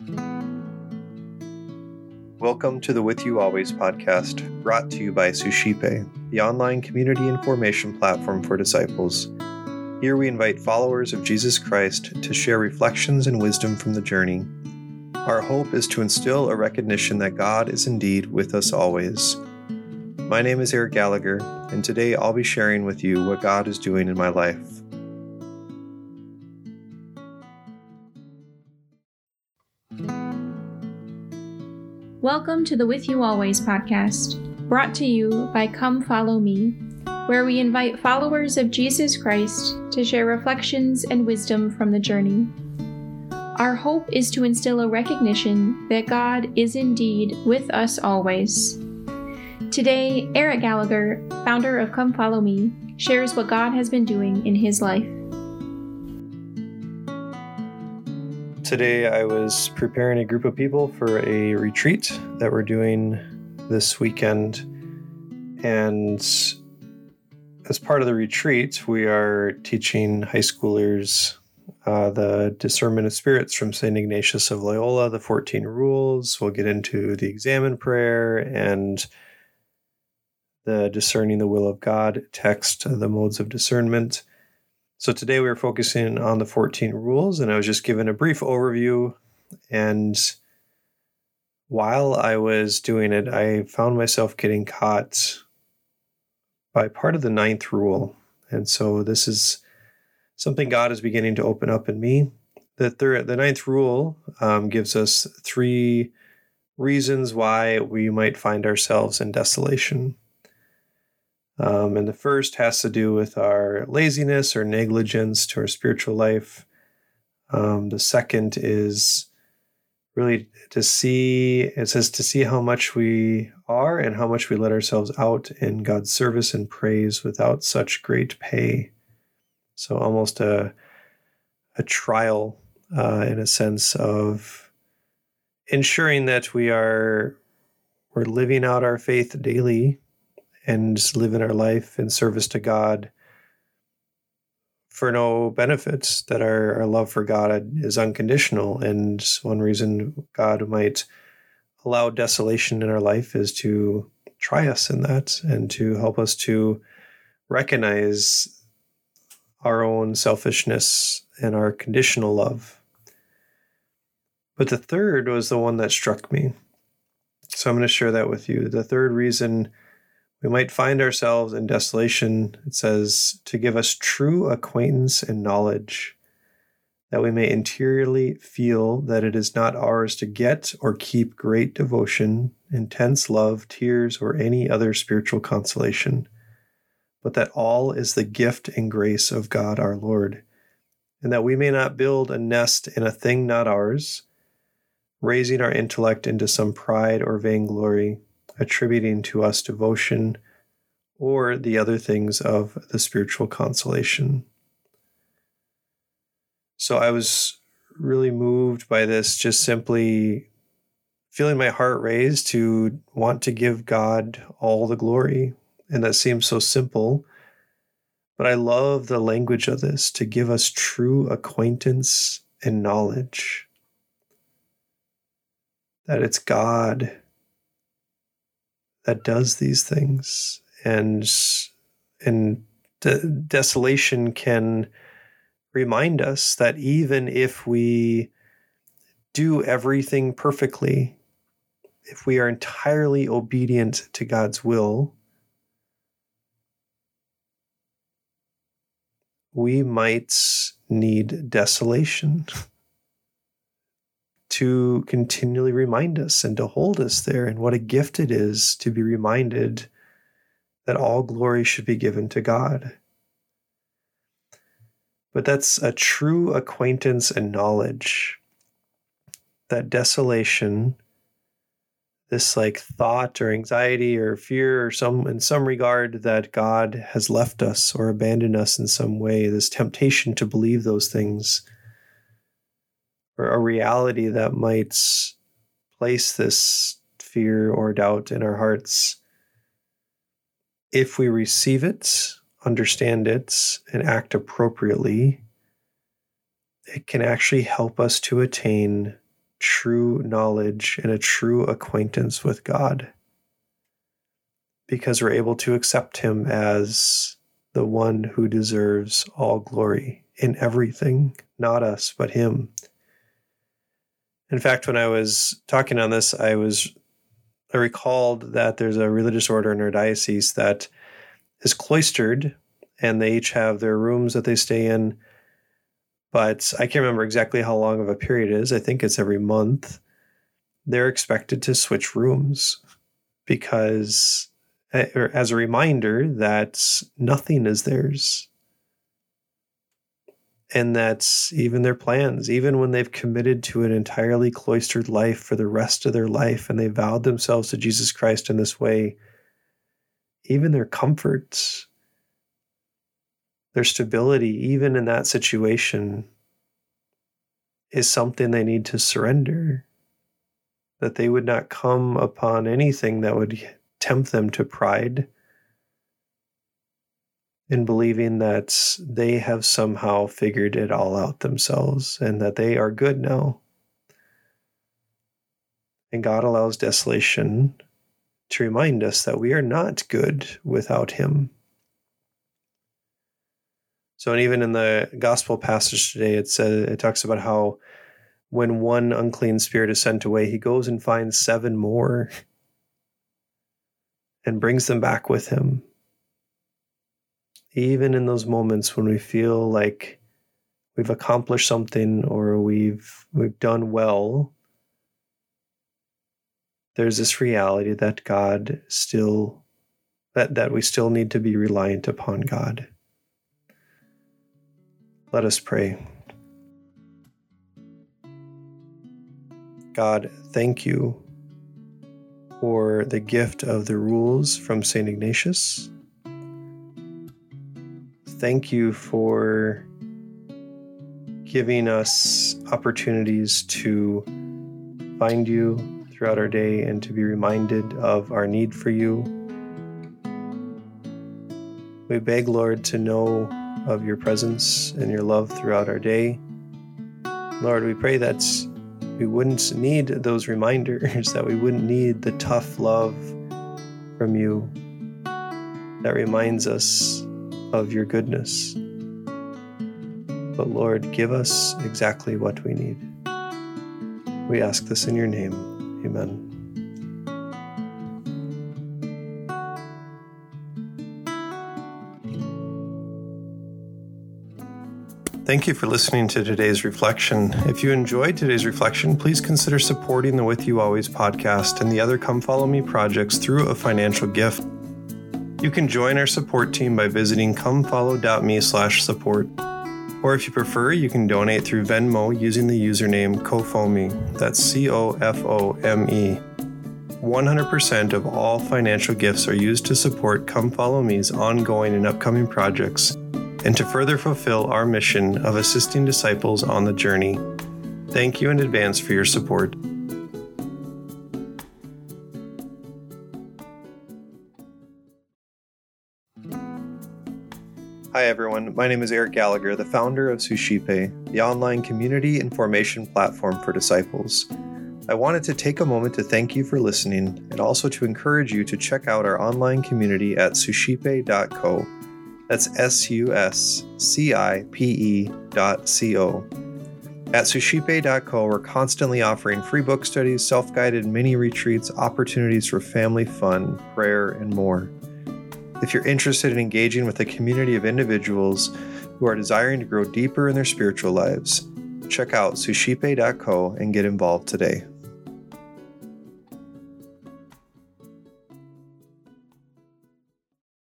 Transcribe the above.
Welcome to the With You Always podcast, brought to you by Suscipe, the online community and formation platform for disciples. Here we invite followers of Jesus Christ to share reflections and wisdom from the journey. Our hope is to instill a recognition that God is indeed with us always. My name is Eric Gallagher, and today I'll be sharing with you what God is doing in my life. Welcome to the With You Always podcast, brought to you by Come Follow Me, where we invite followers of Jesus Christ to share reflections and wisdom from the journey. Our hope is to instill a recognition that God is indeed with us always. Today, Eric Gallagher, founder of Come Follow Me, shares what God has been doing in his life. Today I was preparing a group of people for a retreat that we're doing this weekend. And as part of the retreat, we are teaching high schoolers the discernment of spirits from St. Ignatius of Loyola, the 14 rules. We'll get into the examen prayer and the discerning the will of God text, the modes of discernment. So today we were focusing on the 14 rules, and I was just given a brief overview. And while I was doing it, I found myself getting caught by part of the 9th rule. And so this is something God is beginning to open up in me. The 9th rule gives us 3 reasons why we might find ourselves in desolation. And the first has to do with our laziness or negligence to our spiritual life. The second is really to see how much we are and how much we let ourselves out in God's service and praise without such great pay. So almost a trial in a sense of ensuring that we're living out our faith daily and living our life in service to God for no benefits, that our love for God is unconditional. And one reason God might allow desolation in our life is to try us in that and to help us to recognize our own selfishness and our conditional love. But the third was the one that struck me. So I'm going to share that with you. The third reason we might find ourselves in desolation, it says, to give us true acquaintance and knowledge, that we may interiorly feel that it is not ours to get or keep great devotion, intense love, tears, or any other spiritual consolation, but that all is the gift and grace of God our Lord, and that we may not build a nest in a thing not ours, raising our intellect into some pride or vainglory, attributing to us devotion or the other things of the spiritual consolation. So I was really moved by this, just simply feeling my heart raised to want to give God all the glory. And that seems so simple, but I love the language of this, to give us true acquaintance and knowledge. That it's God that does these things. And the desolation can remind us that even if we do everything perfectly, if we are entirely obedient to God's will, we might need desolation to continually remind us and to hold us there. And what a gift it is to be reminded that all glory should be given to God. But that's a true acquaintance and knowledge. That desolation, this like thought or anxiety or fear or in some regard that God has left us or abandoned us in some way, this temptation to believe those things, or a reality that might place this fear or doubt in our hearts. If we receive it, understand it, and act appropriately, it can actually help us to attain true knowledge and a true acquaintance with God, because we're able to accept him as the one who deserves all glory in everything, not us, but him. In fact, when I was talking on this, I recalled that there's a religious order in our diocese that is cloistered, and they each have their rooms that they stay in. But I can't remember exactly how long of a period it is. I think it's every month. They're expected to switch rooms because, or as a reminder that nothing is theirs. And that's even their plans, even when they've committed to an entirely cloistered life for the rest of their life, and they vowed themselves to Jesus Christ in this way, even their comforts, their stability, even in that situation, is something they need to surrender. That they would not come upon anything that would tempt them to pride in believing that they have somehow figured it all out themselves and that they are good now. And God allows desolation to remind us that we are not good without him. So, and even in the gospel passage today, it talks about how when one unclean spirit is sent away, he goes and finds 7 more and brings them back with him. Even in those moments when we feel like we've accomplished something or we've done well, there's this reality that God still, that we still need to be reliant upon God. Let us pray. God, thank you for the gift of the rules from St. Ignatius. Thank you for giving us opportunities to find you throughout our day and to be reminded of our need for you. We beg, Lord, to know of your presence and your love throughout our day. Lord, we pray that we wouldn't need those reminders, that we wouldn't need the tough love from you that reminds us of your goodness. But Lord, give us exactly what we need. We ask this in your name. Amen. Thank you for listening to today's reflection. If you enjoyed today's reflection, please consider supporting the With You Always podcast and the other Come Follow Me projects through a financial gift. You can join our support team by visiting comefollow.me/support. Or if you prefer, you can donate through Venmo using the username COFOME. That's COFOME. 100% of all financial gifts are used to support Come Follow Me's ongoing and upcoming projects and to further fulfill our mission of assisting disciples on the journey. Thank you in advance for your support. Hi everyone, my name is Eric Gallagher, the founder of Suscipe, the online community and formation platform for disciples. I wanted to take a moment to thank you for listening and also to encourage you to check out our online community at suscipe.co. That's suscipe.co. At suscipe.co, we're constantly offering free book studies, self-guided mini retreats, opportunities for family fun, prayer, and more. If you're interested in engaging with a community of individuals who are desiring to grow deeper in their spiritual lives, check out suscipe.co and get involved today.